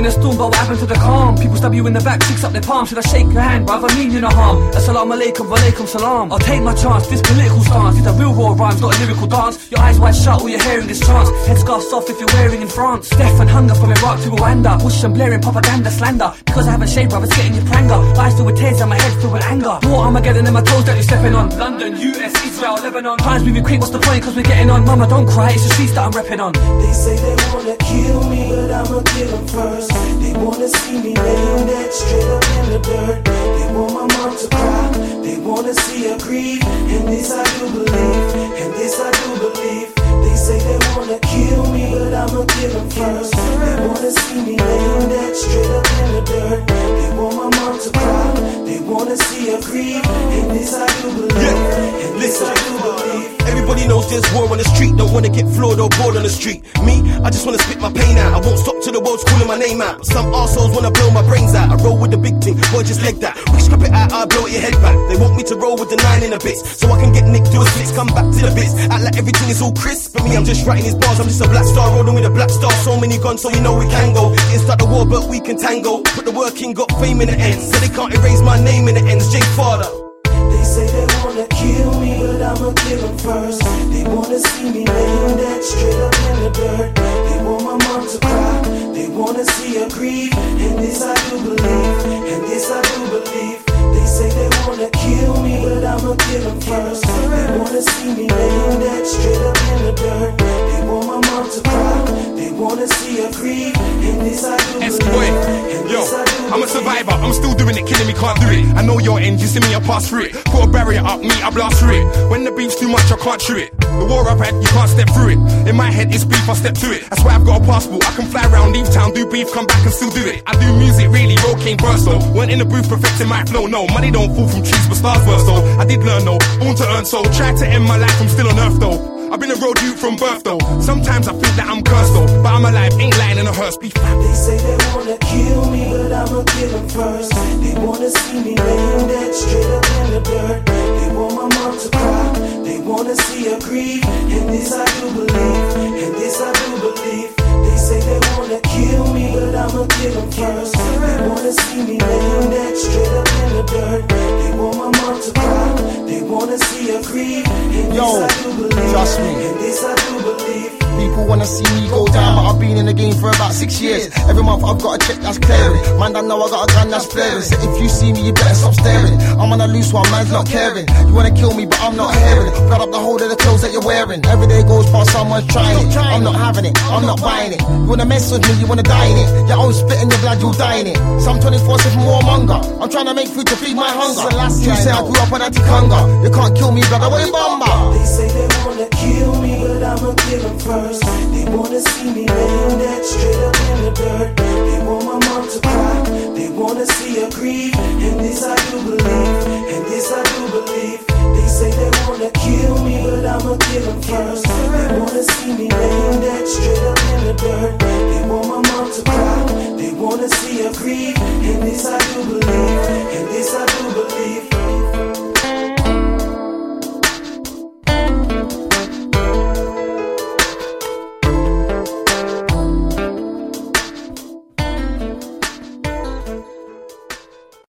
the storm, but what happened to the calm? People stab you in the back, six up their palm. Should I shake your hand, bruv? I mean you no harm. Assalamu alaikum, walaikum salam. I'll take my chance, this political stance. These are real raw rhymes, not a lyrical dance. Your eyes wide shut, all you're hearing is chance. Headscarves off if you're wearing in France. Death and hunger from Iraq to Rwanda. Bush and blaring propaganda slander. Because I haven't shaved, bruv, it's getting your pranger. Eyes filled with tears and my head filled with anger. More Armageddon in my toes that you're stepping on. London, US, Israel, Lebanon. Times moving quick, what's the point? Cause we're getting on. Mama, don't cry, it's the streets that I'm repping on. They say they wanna kill me, but I'ma kill them first. They wanna see me laying dead straight up in the dirt. They want my mom to cry, they wanna see her grieve. And this I do believe, and this I do believe. They say they wanna kill me, but I'ma kill them first. They wanna see me laying dead straight up in the dirt. They want my mom to cry, they wanna see her grieve. And this I do believe, and this I do believe. Everybody knows there's war on the street. Don't wanna get floored or bored on the street. Me, I just wanna spit my pain out. I won't stop till the world's calling my name out. But some arseholes wanna blow my brains out. I roll with the big thing, boy, just leg that. We scrap it out, I blow your head back. They want me to roll with the 9 in a bit, so I can get nicked to a 6, come back to the bits. Act like everything is all crisp. For me, I'm just writing his bars. I'm just a black star rolling with a black star. So many guns, so we know we can go. Didn't start the war, but we can tango. Put the work in, got fame in the end, so they can't erase my name in the ends. J Father. They say they wanna kill me, but I'ma kill them first. They wanna see me laying dead straight up in the dirt. They want my mom to cry, they wanna see her grieve. And this I do believe, and this I do believe. They say they wanna kill me, but I'ma kill them first. They wanna see me laying dead straight up in the dirt. They want my mom to cry, they wanna see her grieve. And this I do believe, and this I do believe. I'm a survivor, I'm still doing it, killing me, can't do it. I know your end, you see me, I pass through it. Put a barrier up, me, I blast through it. When the beef's too much, I can't chew it. The war I've had, you can't step through it. In my head, it's beef, I step to it. That's why I've got a passport, I can fly around, leave town, do beef, come back and still do it. I do music, really, roll came first though. Weren't in the booth perfecting my flow, no. Money don't fall from trees, but stars burst though. I did learn though, born to earn so. Tried to end my life, I'm still on earth though. I've been a road youth from birth though. Sometimes I think that I'm cursed though, but I'm alive, ain't lying in a hearse. Be fat. They say they wanna kill me, but I'ma kill them first. They wanna see me laying dead straight up in the dirt. They want my mom to cry, they wanna see her grieve. And this I do believe, and this I do believe. They say they wanna kill me, but I'ma kill them first. They wanna see me laying dead straight up in the dirt. They want my mom to cry, they wanna see her grieve. And this I do believe, trust me. and this I do believe. People wanna see me go down, but I've been in the game for about 6 years. Every month I've got a check that's clearing. Man, I know I got a gun that's flaring. So if you see me, you better stop staring. I'm on a loose one, man's not caring. You wanna kill me, but I'm not hearing it. Blood up the whole of the clothes that you're wearing. Every day goes past, someone's trying it. I'm not having it, I'm not buying it. You wanna mess with me, you wanna die in it. Your own spit in your blood, you'll die in it. Some 24/7 warmonger. I'm trying to make food to feed my hunger. You say I grew up on anti-hunger. You can't kill me, brother, what you bummer? They say they wanna kill me, but I'ma kill them first. They wanna see me laying dead straight up in the dirt. They want my mom to cry, they wanna see her grieve. And this I do believe, and this I do believe. They say they wanna kill me, but I'ma kill them first. They wanna see me laying dead straight up in the dirt. They want my mom to cry, they wanna see her grieve. And this I do believe.